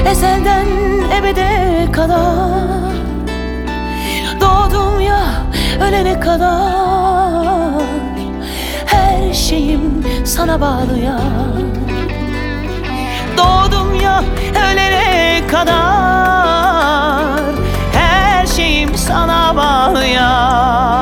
Ezelden ebede kadar, doğdum ya ölene kadar, her şeyim sana bağlı ya. Doğdum ya ölene kadar, her şeyim sana bağlı ya.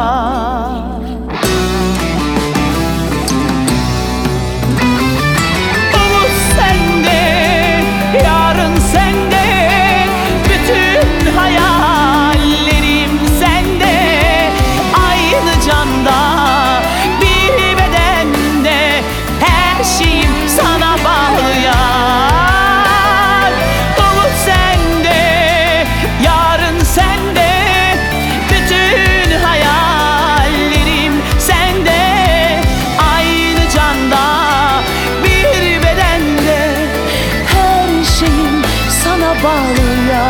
Bağlı ya.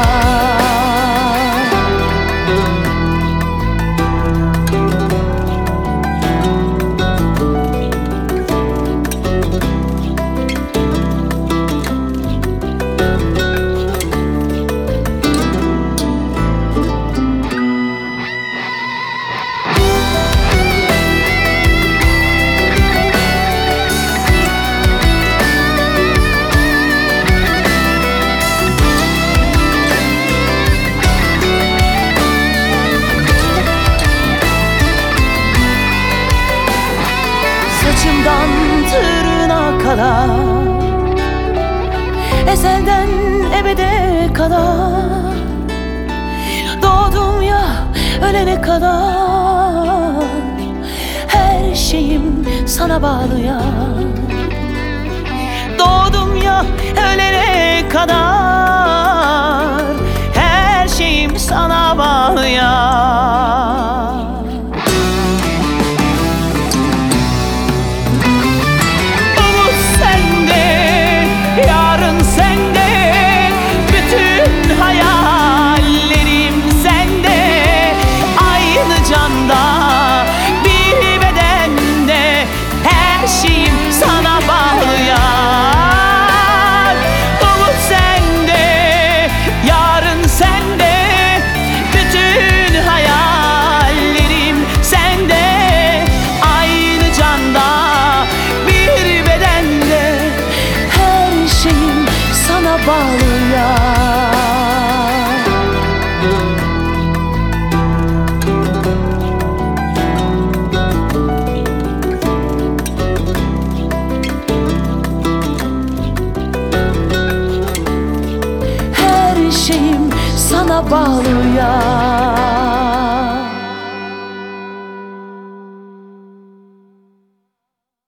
Saçımdan tırnağa kadar, ezelden ebede kadar, doğdum ya ölene kadar, her şeyim sana bağlı ya. Doğdum ya ölene kadar, her şeyim sana bağlı ya. Bağlı ya. Her şeyim sana bağlı ya.